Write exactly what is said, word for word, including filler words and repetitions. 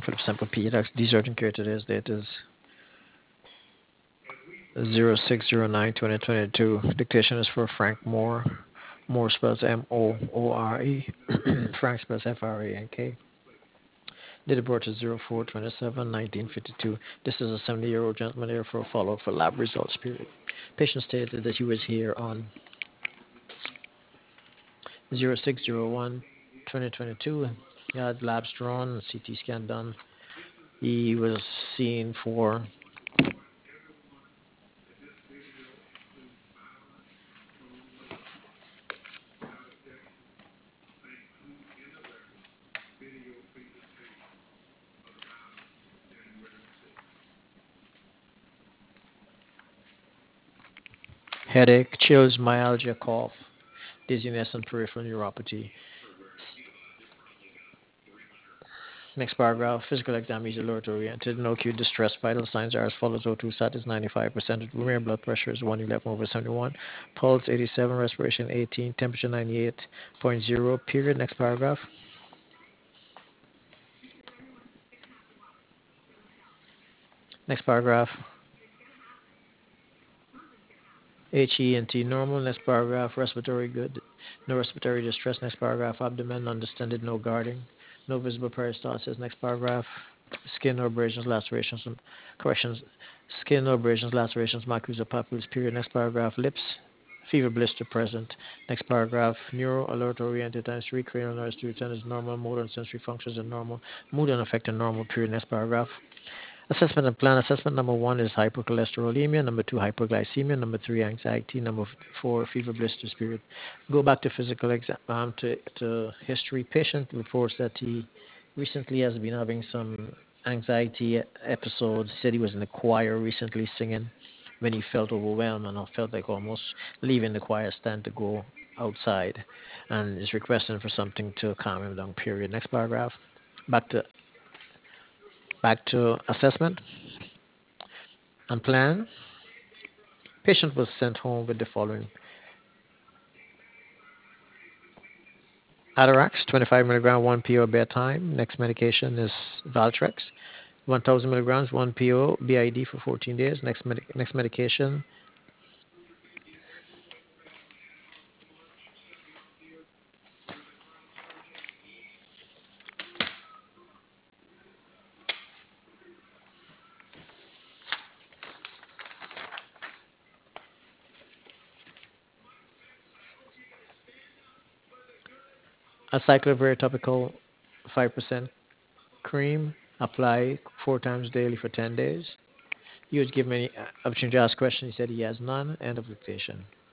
Philip Sample P. These urgent care today's date is zero six zero nine twenty twenty-two. Dictation is for Frank Moore. Moore spells M O O R E. Frank spells F R A N K. Date of birth is zero four twenty-seven nineteen fifty-two. This is a seventy-year-old gentleman here for a follow-up for lab results period. Patient stated that he was here on zero six zero one twenty twenty-two. He had labs drawn, C T scan done. He was seen for headache, chills, myalgia, cough, dizziness, and peripheral neuropathy. Next paragraph, physical exam is alert oriented. No acute distress. Vital signs are as follows. O two sat is ninety-five percent. Mere blood pressure is one eleven over seventy-one. Pulse eighty-seven. Respiration eighteen. Temperature ninety-eight point zero. Period. Next paragraph. Next paragraph. H E N T normal. Next paragraph. Respiratory good. No respiratory distress. Next paragraph. Abdomen undistended. No guarding. No visible peristalsis. Next paragraph. Skin or abrasions, lacerations, and corrections. Skin or abrasions, lacerations, macules or papules. Period. Next paragraph. Lips. Fever blister present. Next paragraph. Neuro alert oriented times three. Cranial nerves to return is normal. Motor and sensory functions are normal. Mood and affect are normal. Period. Next paragraph. Assessment and plan. Assessment number one is hypercholesterolemia. Number two, hyperglycemia. Number three, anxiety. Number four, fever blisters. Period. Go back to physical exam um, to, to history. Patient reports that he recently has been having some anxiety episodes. He said he was in the choir recently singing when he felt overwhelmed and felt like almost leaving the choir stand to go outside, and is requesting for something to calm him down. Period. Next paragraph. Back to back to assessment and plan. Patient was sent home with the following: Atarax, twenty-five milligram, one P O bedtime. Next medication is Valtrex, one thousand milligrams, one P O B I D for fourteen days. Next med- next medication, acyclovir topical, five percent cream. Apply four times daily for ten days. He was given any uh, opportunity to ask questions. He said he has none. End of dictation.